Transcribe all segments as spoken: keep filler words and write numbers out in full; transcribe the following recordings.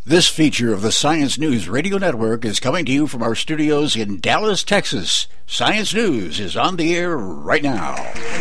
This feature of the Science News Radio Network is coming to you from our studios in Dallas, Texas. Science News is on the air right now.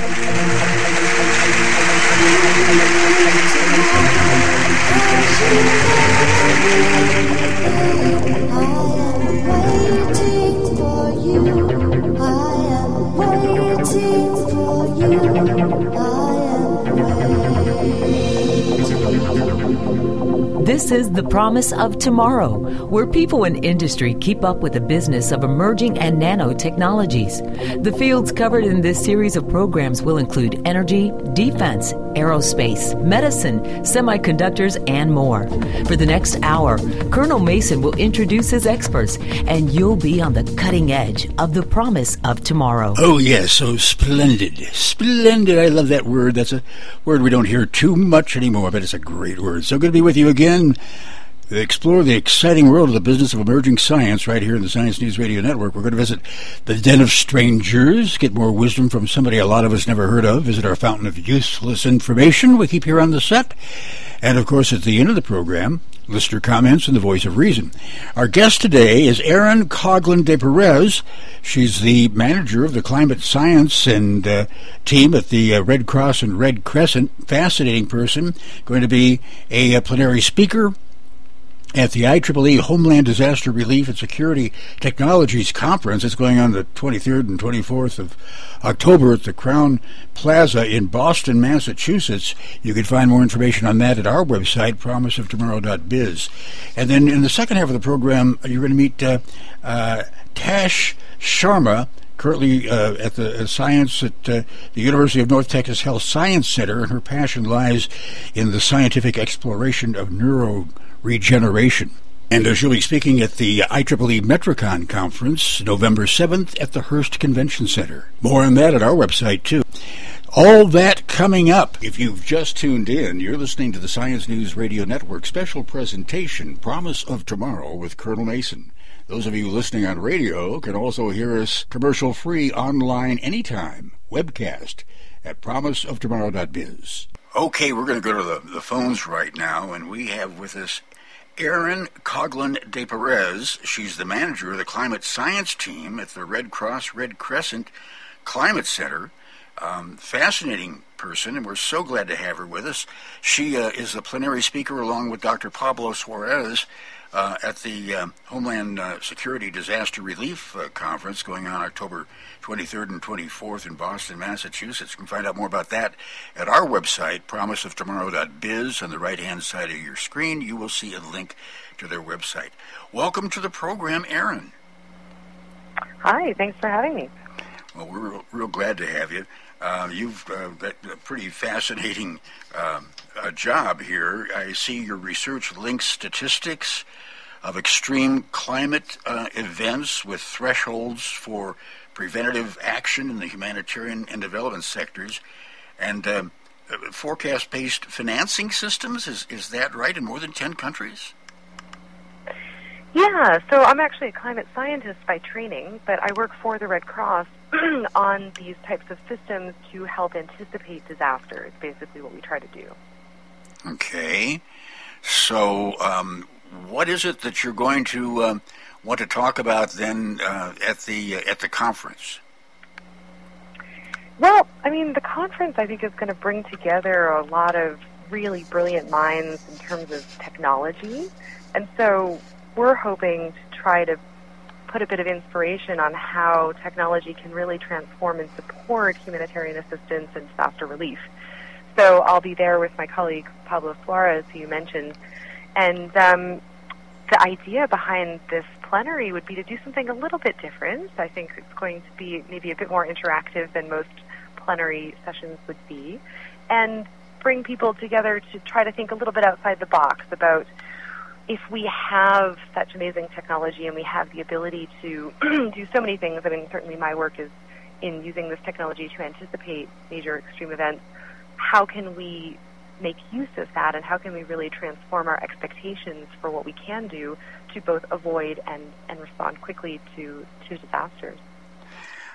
This is The Promise of Tomorrow, where people in industry keep up with the business of emerging and nanotechnologies. The fields covered in this series of programs will include energy, defense, aerospace, medicine, semiconductors, and more. For the next hour, Colonel Mason will introduce his experts, and you'll be on the cutting edge of the promise of tomorrow. Oh, yes, so splendid. Splendid. I love that word. That's a word we don't hear too much anymore, but it's a great word. So good to be with you again. Explore the exciting world of the business of emerging science right here in the Science News Radio Network. We're going to visit the Den of Strangers, get more wisdom from somebody a lot of us never heard of, visit our fountain of useless information we keep here on the set, and, of course, at the end of the program, listener comments and the voice of reason. Our guest today is Erin Coghlan de Perez. She's the manager of the climate science and uh, team at the uh, Red Cross and Red Crescent. Fascinating person, going to be a, a plenary speaker at the I triple E Homeland Disaster Relief and Security Technologies Conference. It's going on the twenty-third and twenty-fourth of October at the Crown Plaza in Boston, Massachusetts. You can find more information on that at our website, promise of tomorrow dot biz. And then in the second half of the program, you're going to meet uh, uh, Tash Sharma, currently uh, at the uh, science at uh, the University of North Texas Health Science Center, and her passion lies in the scientific exploration of neuro regeneration. And uh, she'll be speaking at the I triple E Metricon Conference, November seventh at the Hearst Convention Center. More on that at our website, too. All that coming up. If you've just tuned in, you're listening to the Science News Radio Network special presentation, Promise of Tomorrow with Colonel Mason. Those of you listening on radio can also hear us commercial-free online anytime, webcast at promise of tomorrow dot biz. Okay, we're going to go to the, the phones right now, and we have with us Erin Coghlan de Perez. She's the manager of the climate science team at the Red Cross Red Crescent Climate Center. Um, fascinating person, and we're so glad to have her with us. She uh, is the plenary speaker along with Doctor Pablo Suarez uh, at the uh, Homeland uh, Security Disaster Relief uh, Conference going on October twenty-third and twenty-fourth in Boston, Massachusetts. You can find out more about that at our website, promise of tomorrow dot biz. On the right-hand side of your screen, you will see a link to their website. Welcome to the program, Erin. Hi, thanks for having me. Well, we're real, real glad to have you. Uh, you've uh, got a pretty fascinating um, uh, job here. I see your research links statistics of extreme climate uh, events with thresholds for preventative action in the humanitarian and development sectors, and um, forecast-based financing systems. Is, is that right, in more than ten countries? Yeah, so I'm actually a climate scientist by training, but I work for the Red Cross on these types of systems to help anticipate disasters, basically what we try to do. Okay. So um, what is it that you're going to um, want to talk about then uh, at the uh, at the conference? Well, I mean, the conference, I think, is going to bring together a lot of really brilliant minds in terms of technology, and so we're hoping to try to put a bit of inspiration on how technology can really transform and support humanitarian assistance and disaster relief. So I'll be there with my colleague Pablo Suarez, who you mentioned, and um, the idea behind this plenary would be to do something a little bit different. I think it's going to be maybe a bit more interactive than most plenary sessions would be, and bring people together to try to think a little bit outside the box about if we have such amazing technology and we have the ability to do so many things. I mean, certainly my work is in using this technology to anticipate major extreme events. How can we make use of that, and how can we really transform our expectations for what we can do to both avoid and, and respond quickly to, to disasters?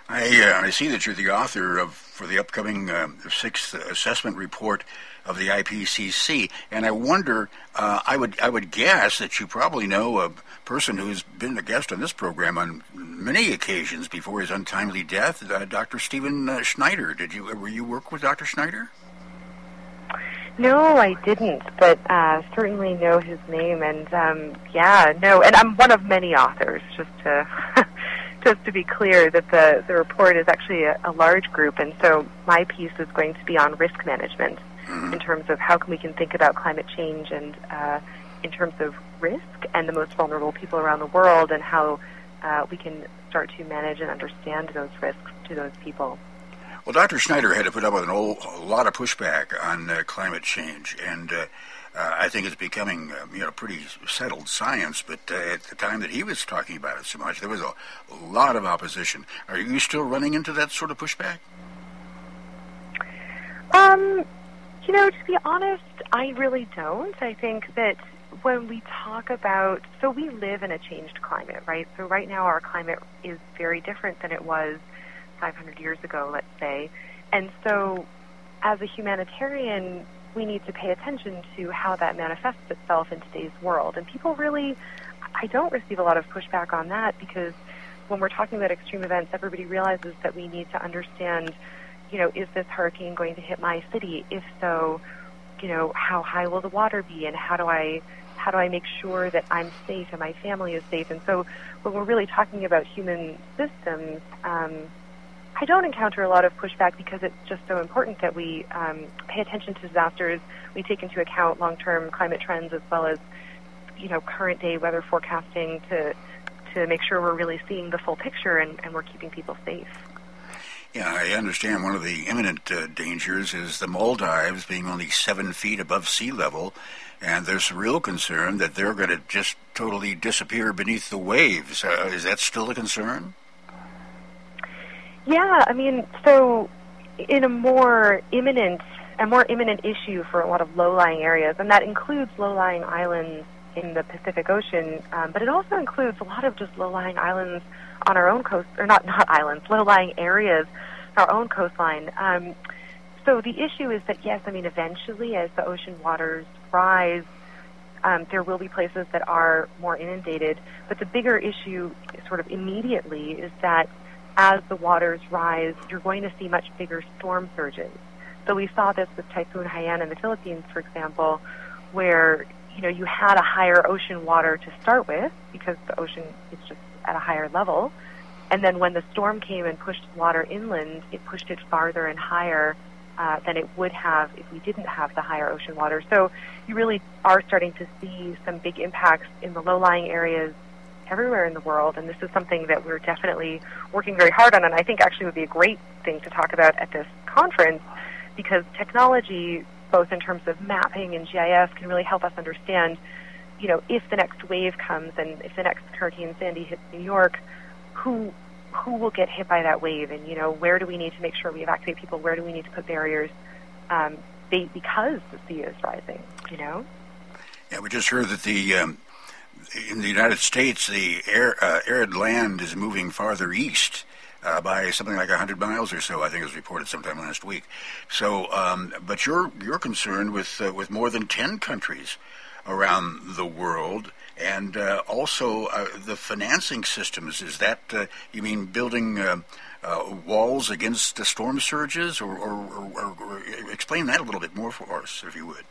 I, uh, I see that you're the author of for the upcoming uh, sixth assessment report of the I P C C, and I wonder, uh, I would I would guess that you probably know a person who's been a guest on this program on many occasions before his untimely death, uh, Doctor Stephen uh, Schneider. Did you ever you work with Doctor Schneider? No, I didn't, but uh, certainly know his name, and um, yeah, no, and I'm one of many authors, just to just to be clear that the, the report is actually a, a large group, and so my piece is going to be on risk management mm-hmm. in terms of how can we can think about climate change and uh, in terms of risk and the most vulnerable people around the world and how uh, we can start to manage and understand those risks to those people. Well, Doctor Schneider had to put up with an old, a lot of pushback on uh, climate change, and uh, uh, I think it's becoming uh, you know pretty settled science. But uh, at the time that he was talking about it so much, there was a, a lot of opposition. Are you still running into that sort of pushback? Um, you know, to be honest, I really don't. I think that when we talk about, so we live in a changed climate, right? So right now our climate is very different than it was five hundred years ago, let's say. And so as a humanitarian, we need to pay attention to how that manifests itself in today's world. And people really, I don't receive a lot of pushback on that because when we're talking about extreme events, everybody realizes that we need to understand, you know, is this hurricane going to hit my city? If so, you know, how high will the water be, and how do I how do I make sure that I'm safe and my family is safe? And so when we're really talking about human systems, um, I don't encounter a lot of pushback because it's just so important that we um, pay attention to disasters. We take into account long-term climate trends as well as, you know, current-day weather forecasting to to make sure we're really seeing the full picture and, and we're keeping people safe. Yeah, I understand one of the imminent uh, dangers is the Maldives being only seven feet above sea level, and there's real concern that they're going to just totally disappear beneath the waves. Uh, is that still a concern? Yeah, I mean, so in a more imminent, a more imminent issue for a lot of low-lying areas, and that includes low-lying islands in the Pacific Ocean, um, but it also includes a lot of just low-lying islands on our own coast, or not not islands, low-lying areas, our own coastline. Um, so the issue is that, yes, I mean, eventually as the ocean waters rise, um, there will be places that are more inundated, but the bigger issue sort of immediately is that as the waters rise, you're going to see much bigger storm surges. So we saw this with Typhoon Haiyan in the Philippines, for example, where, you know, you had a higher ocean water to start with because the ocean is just at a higher level. And then when the storm came and pushed water inland, it pushed it farther and higher uh, than it would have if we didn't have the higher ocean water. So you really are starting to see some big impacts in the low-lying areas everywhere in the world, and this is something that we're definitely working very hard on, and I think actually would be a great thing to talk about at this conference because technology, both in terms of mapping and G I S, can really help us understand, you know, if the next wave comes and if the next Hurricane Sandy hits New York, who who will get hit by that wave, and, you know, where do we need to make sure we evacuate people, where do we need to put barriers um, because the sea is rising, you know? Yeah, we just heard that the um in the United States, the air, uh, arid land is moving farther east uh, by something like one hundred miles or so. I think it was reported sometime last week. So, um, but you're you're concerned with uh, with more than ten countries around the world, and uh, also uh, the financing systems. Is that uh, you mean building uh, uh, walls against the storm surges, or, or, or, or explain that a little bit more for us, if you would?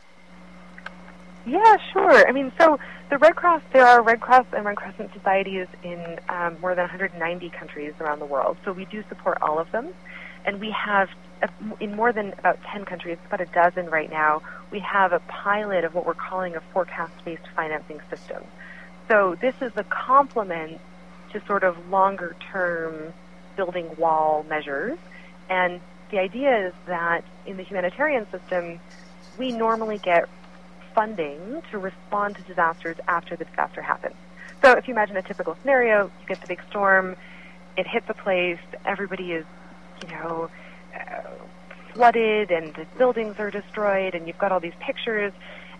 Yeah, sure. I mean, so the Red Cross, there are Red Cross and Red Crescent societies in um, more than one hundred ninety countries around the world. So we do support all of them. And we have, uh, in more than about ten countries, about a dozen right now, we have a pilot of what we're calling a forecast-based financing system. So this is a complement to sort of longer-term building wall measures. And the idea is that in the humanitarian system, we normally get funding to respond to disasters after the disaster happens. So if you imagine a typical scenario, you get the big storm, it hits a place, everybody is, you know, uh, flooded and the buildings are destroyed and you've got all these pictures,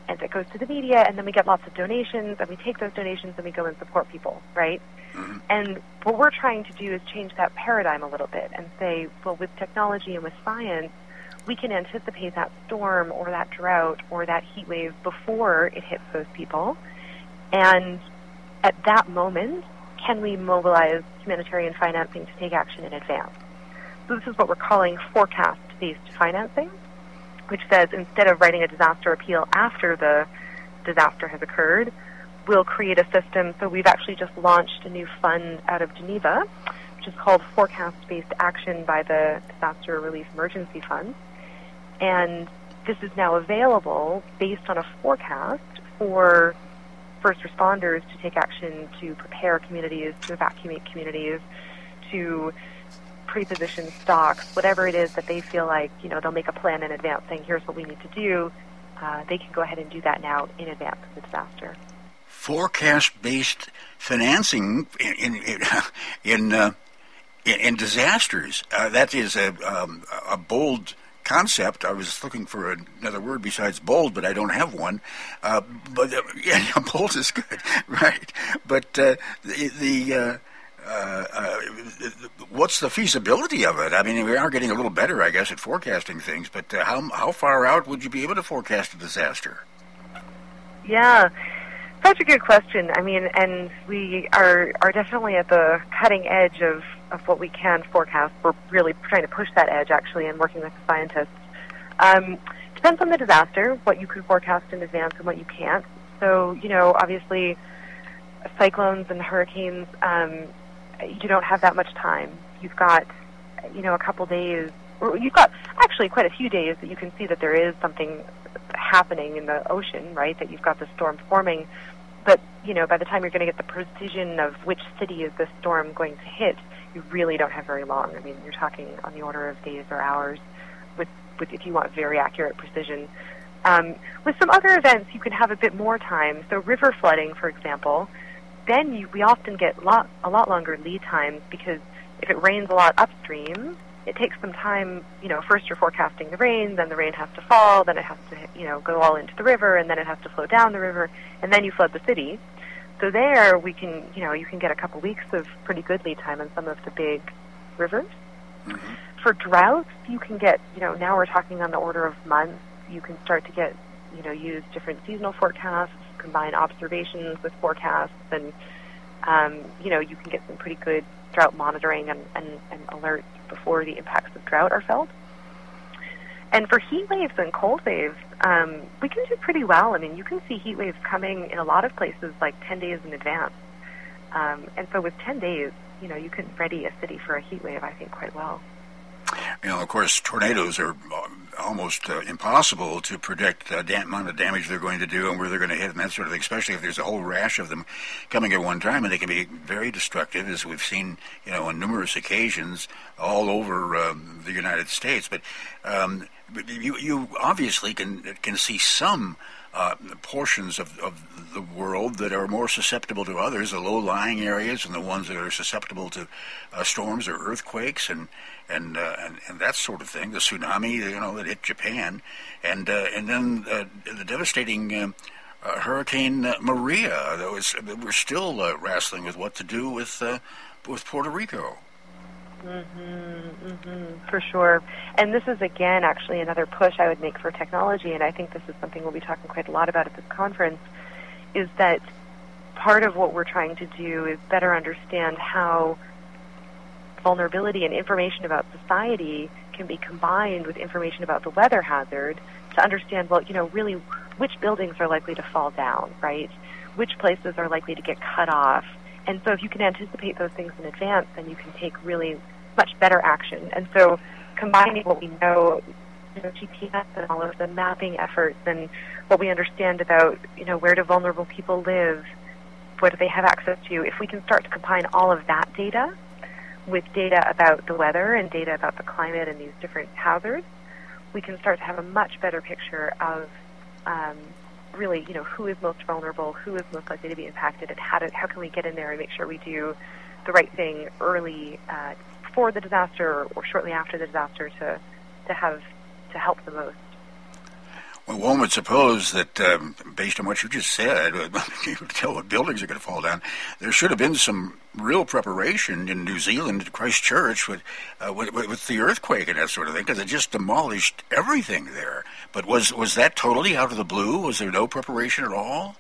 and it goes to the media, and then we get lots of donations, and we take those donations and we go and support people, right? Mm-hmm. And what we're trying to do is change that paradigm a little bit and say, well, with technology and with science, we can anticipate that storm or that drought or that heat wave before it hits those people. And at that moment, can we mobilize humanitarian financing to take action in advance? So this is what we're calling forecast-based financing, which says instead of writing a disaster appeal after the disaster has occurred, we'll create a system. So we've actually just launched a new fund out of Geneva, which is called Forecast-Based Action by the Disaster Relief Emergency Fund. And this is now available based on a forecast for first responders to take action to prepare communities, to evacuate communities, to pre-position stocks, whatever it is that they feel like, you know, they'll make a plan in advance saying, here's what we need to do. Uh, they can go ahead and do that now in advance of the disaster. Forecast-based financing in in in, in, uh, in, in disasters. Uh, that is a, um, a bold concept. I was looking for another word besides bold, but I don't have one. Uh, but uh, yeah, bold is good, right? But uh, the, the uh, uh, uh, what's the feasibility of it? I mean, we are getting a little better, I guess, at forecasting things. But uh, how how far out would you be able to forecast a disaster? Yeah, such a good question. I mean, and we are are definitely at the cutting edge of. of what we can forecast. We're really trying to push that edge, actually, and working with the scientists. Um, depends on the disaster, what you can forecast in advance and what you can't. So, you know, obviously, cyclones and hurricanes, um, you don't have that much time. You've got, you know, a couple days, or you've got actually quite a few days that you can see that there is something happening in the ocean, right, that you've got the storm forming. But, you know, by the time you're going to get the precision of which city is this storm going to hit, you really don't have very long. I mean, you're talking on the order of days or hours with, with if you want very accurate precision. Um, with some other events, you can have a bit more time. So river flooding, for example, then you, we often get lot, a lot longer lead times because if it rains a lot upstream, it takes some time. You know, first you're forecasting the rain, then the rain has to fall, then it has to, you know, go all into the river, and then it has to flow down the river, and then you flood the city. So there we can, you know, you can get a couple weeks of pretty good lead time on some of the big rivers. Mm-hmm. For droughts, you can get, you know, now we're talking on the order of months. You can start to get, you know, use different seasonal forecasts, combine observations with forecasts, and, um, you know, you can get some pretty good drought monitoring and, and, and alerts before the impacts of drought are felt. And for heat waves and cold waves, um, we can do pretty well. I mean, you can see heat waves coming in a lot of places like ten days in advance. Um, and so with ten days, you know, you can ready a city for a heat wave, I think, quite well. You know, of course, tornadoes are almost uh, impossible to predict the da- amount of damage they're going to do and where they're going to hit and that sort of thing, especially if there's a whole rash of them coming at one time, and they can be very destructive, as we've seen, you know, on numerous occasions all over um, the United States. But um, you, you obviously can can see some uh, portions of, of the world that are more susceptible to others, the low-lying areas and the ones that are susceptible to uh, storms or earthquakes and and, uh, and and that sort of thing. The tsunami, you know, that hit Japan, and uh, and then uh, the devastating uh, uh, Hurricane uh, Maria. That was we're still uh, wrestling with what to do with uh, with Puerto Rico. Mm-hmm, mm-hmm, for sure. And this is, again, actually another push I would make for technology, and I think this is something we'll be talking quite a lot about at this conference, is that part of what we're trying to do is better understand how vulnerability and information about society can be combined with information about the weather hazard to understand, well, you know, really which buildings are likely to fall down, right? Which places are likely to get cut off. And so if you can anticipate those things in advance, then you can take really much better action. And so combining what we know, you know, G P S and all of the mapping efforts and what we understand about, you know, where do vulnerable people live, what do they have access to, if we can start to combine all of that data with data about the weather and data about the climate and these different hazards, we can start to have a much better picture of um, really, you know, who is most vulnerable, who is most likely to be impacted, and how to, how can we get in there and make sure we do the right thing early uh, before the disaster or shortly after the disaster to to have to help the most. Well, one would suppose that, um, based on what you just said, you could tell what buildings are going to fall down. There should have been some real preparation in New Zealand, Christchurch, with, uh, with, with the earthquake and that sort of thing, because it just demolished everything there. But was was that totally out of the blue? Was there no preparation at all?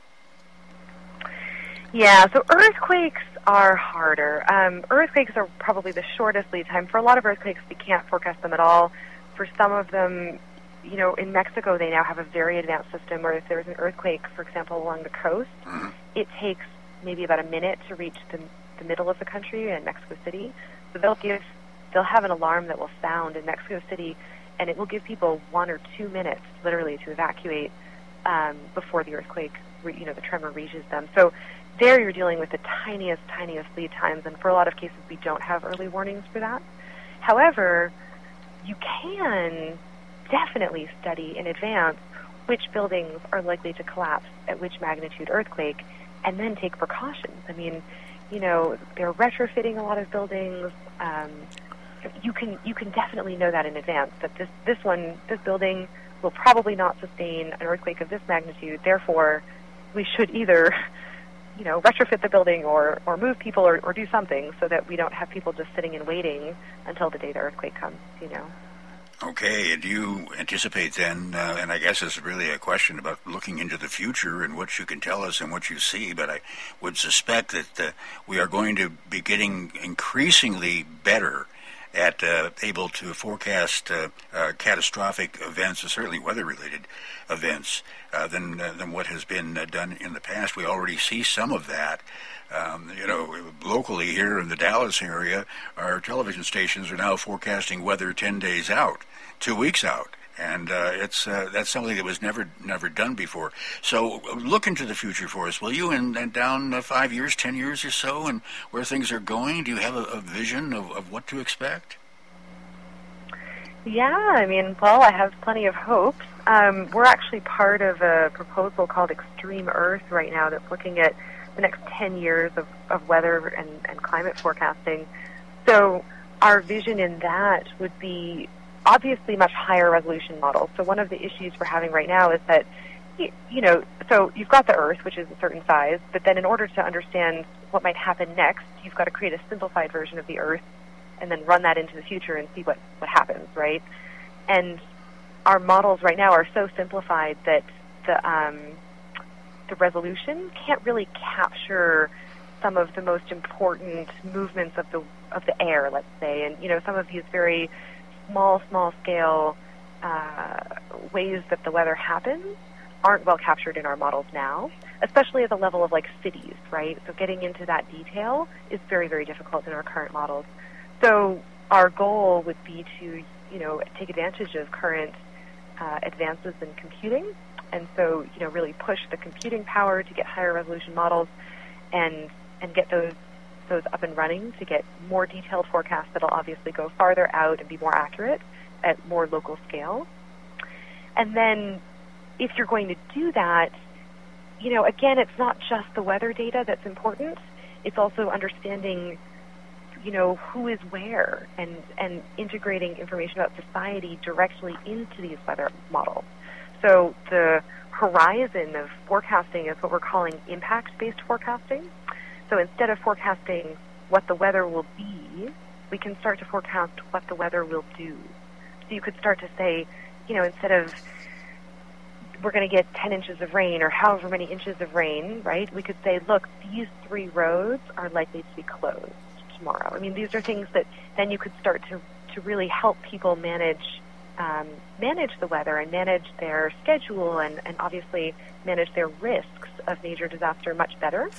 Yeah, so earthquakes are harder. Um, earthquakes are probably the shortest lead time. For a lot of earthquakes, we can't forecast them at all. For some of them, you know, in Mexico, they now have a very advanced system where if there's an earthquake, for example, along the coast, mm-hmm. it takes maybe about a minute to reach the, the middle of the country in Mexico City. So they'll give, they'll have an alarm that will sound in Mexico City, and it will give people one or two minutes, literally, to evacuate um, before the earthquake, you know, the tremor reaches them. So there you're dealing with the tiniest, tiniest lead times, and for a lot of cases, we don't have early warnings for that. However, you can definitely study in advance which buildings are likely to collapse at which magnitude earthquake, and then take precautions. I mean, you know, they're retrofitting a lot of buildings. Um, you can you can definitely know that in advance, that this, this one, this building will probably not sustain an earthquake of this magnitude. Therefore, we should either, you know, retrofit the building or, or move people or, or do something so that we don't have people just sitting and waiting until the day the earthquake comes, you know. Okay, do you anticipate then, uh, and I guess it's really a question about looking into the future and what you can tell us and what you see, but I would suspect that uh, we are going to be getting increasingly better at uh, able to forecast uh, uh, catastrophic events, and certainly weather-related events, uh, than uh, than what has been uh, done in the past. We already see some of that. Um, you know, locally here in the Dallas area, our television stations are now forecasting weather ten days out, two weeks out, and uh, it's uh, that's something that was never never done before. So look into the future for us, will you? And, and down uh, five years, ten years or so, and where things are going. Do you have a, a vision of, of what to expect? Yeah, I mean, well, I have plenty of hopes. Um, we're actually part of a proposal called Extreme Earth right now that's looking at the next ten years of, of weather and, and climate forecasting. So our vision in that would be obviously much higher resolution models. So one of the issues we're having right now is that, you know, so you've got the Earth, which is a certain size, but then in order to understand what might happen next, you've got to create a simplified version of the Earth and then run that into the future and see what, what happens, right? And our models right now are so simplified that the um, the resolution can't really capture some of the most important movements of the of the air, let's say, and you know some of these very small, small scale uh, ways that the weather happens aren't well captured in our models now, especially at the level of like cities, right? So getting into that detail is very, very difficult in our current models. So our goal would be to, you know, take advantage of current uh, advances in computing, and so, you know, really push the computing power to get higher resolution models, and and get those those up and running to get more detailed forecasts that'll obviously go farther out and be more accurate at more local scale. And then, if you're going to do that, you know, again, it's not just the weather data that's important. It's also understanding, you know, who is where, and, and integrating information about society directly into these weather models. So the horizon of forecasting is what we're calling impact-based forecasting. So instead of forecasting what the weather will be, we can start to forecast what the weather will do. So you could start to say, you know, instead of we're going to get ten inches of rain or however many inches of rain, right, we could say, look, these three roads are likely to be closed tomorrow. I mean, these are things that then you could start to, to really help people manage um, manage the weather and manage their schedule and, and obviously manage their risks of major disaster much better.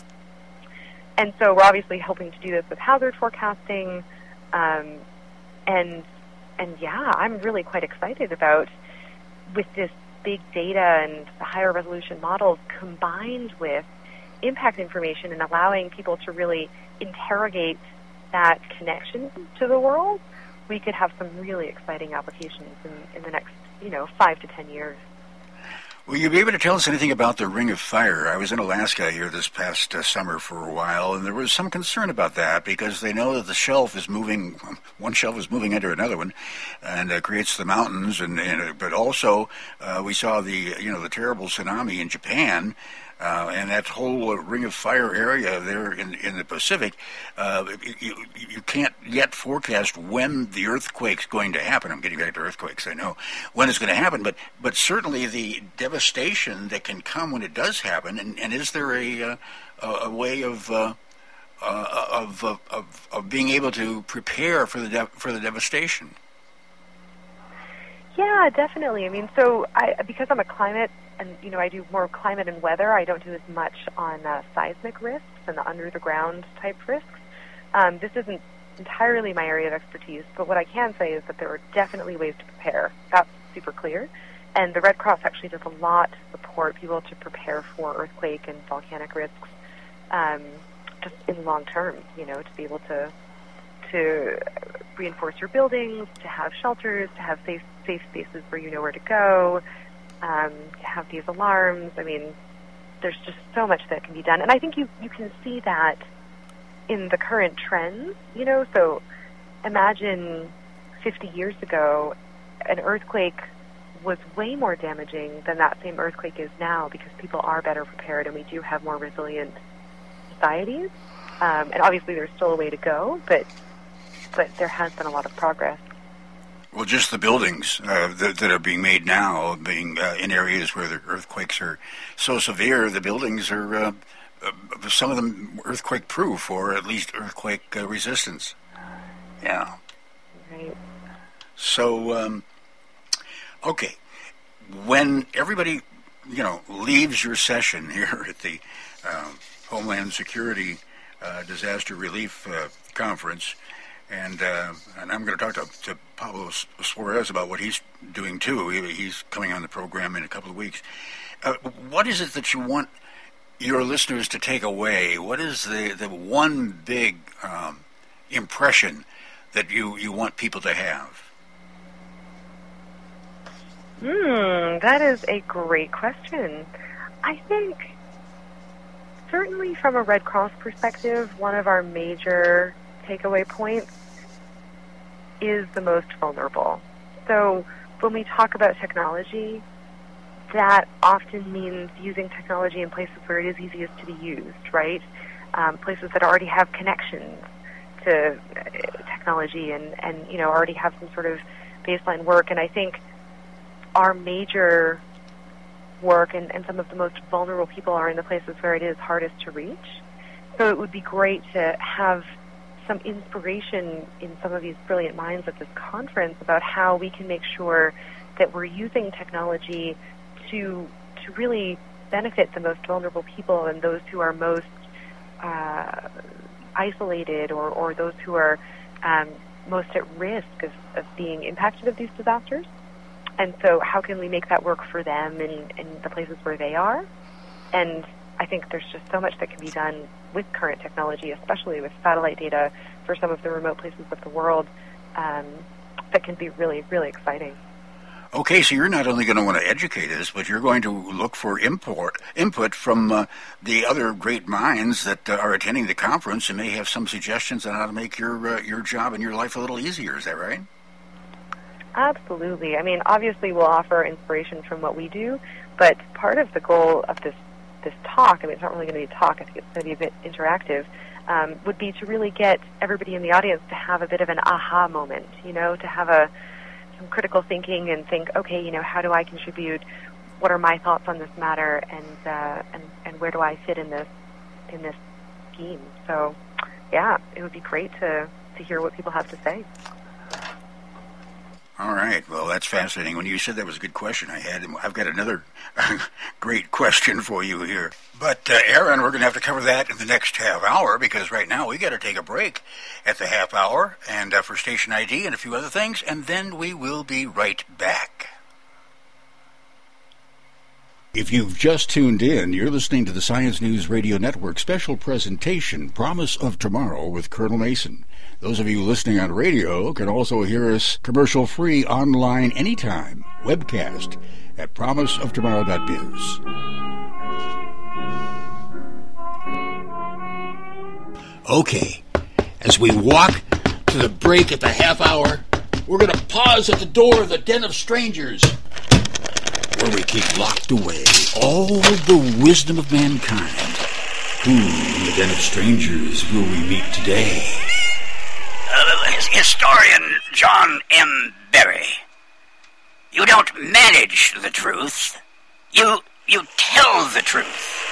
And so we're obviously hoping to do this with hazard forecasting. Um, and, and yeah, I'm really quite excited about with this big data and the higher resolution models combined with impact information and allowing people to really interrogate that connection to the world, we could have some really exciting applications in, in the next, you know, five to ten years. Will you be able to tell us anything about the Ring of Fire? I was in Alaska here this past uh, summer for a while, and there was some concern about that because they know that the shelf is moving, one shelf is moving under another one, and uh, creates the mountains. And, and but also uh, we saw the you know the terrible tsunami in Japan. Uh, and that whole uh, Ring of Fire area there in, in the Pacific, uh, you, you can't yet forecast when the earthquake's going to happen. I'm getting back to earthquakes, I know, when it's going to happen, but but certainly the devastation that can come when it does happen, and, and is there a, uh, a way of, uh, uh, of, of, of of being able to prepare for the de- for the devastation? Yeah, definitely. I mean, so I, because I'm a climate and, you know, I do more climate and weather, I don't do as much on uh, seismic risks and the under-the-ground type risks. Um, this isn't entirely my area of expertise, but what I can say is that there are definitely ways to prepare. That's super clear. And the Red Cross actually does a lot to support people to prepare for earthquake and volcanic risks um, just in long term, you know, to be able to to reinforce your buildings, to have shelters, to have safe safe spaces where you know where to go, um, to have these alarms. I mean, there's just so much that can be done. And I think you, you can see that in the current trends, you know. So imagine fifty years ago, an earthquake was way more damaging than that same earthquake is now because people are better prepared and we do have more resilient societies. Um, and obviously there's still a way to go, but but there has been a lot of progress. Well, just the buildings uh, that, that are being made now, being uh, in areas where the earthquakes are so severe, the buildings are, uh, uh, some of them earthquake-proof or at least earthquake uh, resistance. Yeah. Right. So, um, okay, when everybody, you know, leaves your session here at the uh, Homeland Security uh, Disaster Relief uh, Conference, And uh, and I'm going to talk to, to Pablo Suarez about what he's doing, too. He, he's coming on the program in a couple of weeks. Uh, what is it that you want your listeners to take away? What is the, the one big um, impression that you, you want people to have? Hmm, that is a great question. I think, certainly from a Red Cross perspective, one of our major takeaway points is the most vulnerable. So when we talk about technology, that often means using technology in places where it is easiest to be used, right? Um, places that already have connections to uh, technology and, and, you know, already have some sort of baseline work. And I think our major work and, and some of the most vulnerable people are in the places where it is hardest to reach. So it would be great to have some inspiration in some of these brilliant minds at this conference about how we can make sure that we're using technology to to really benefit the most vulnerable people and those who are most uh, isolated or, or those who are um, most at risk of, of being impacted of these disasters. And so how can we make that work for them in, in the places where they are? And I think there's just so much that can be done with current technology, especially with satellite data for some of the remote places of the world, um, that can be really, really exciting. Okay, so you're not only going to want to educate us, but you're going to look for import, input from uh, the other great minds that uh, are attending the conference and may have some suggestions on how to make your uh, your job and your life a little easier. Is that right? Absolutely. I mean, obviously we'll offer inspiration from what we do, but part of the goal of this this talk, I mean, it's not really going to be a talk, I think it's going to be a bit interactive, um, would be to really get everybody in the audience to have a bit of an aha moment, you know, to have a some critical thinking and think, okay, you know, how do I contribute? What are my thoughts on this matter? And uh, and and where do I fit in this in this scheme? So, yeah, it would be great to to hear what people have to say. All right. Well, that's fascinating. When you said that was a good question I had, I've got another great question for you here. But, uh, Aaron, we're going to have to cover that in the next half hour because right now we got to take a break at the half hour and uh, for station I D and a few other things, and then we will be right back. If you've just tuned in, you're listening to the Science News Radio Network special presentation, Promise of Tomorrow with Colonel Mason. Those of you listening on radio can also hear us commercial-free online anytime, webcast, at promise of tomorrow dot biz. Okay, as we walk to the break at the half hour, we're going to pause at the door of the Den of Strangers, where we keep locked away all the wisdom of mankind. Who in the Den of Strangers will we meet today? Uh, historian John M. Berry. You don't manage the truth. You, you tell the truth.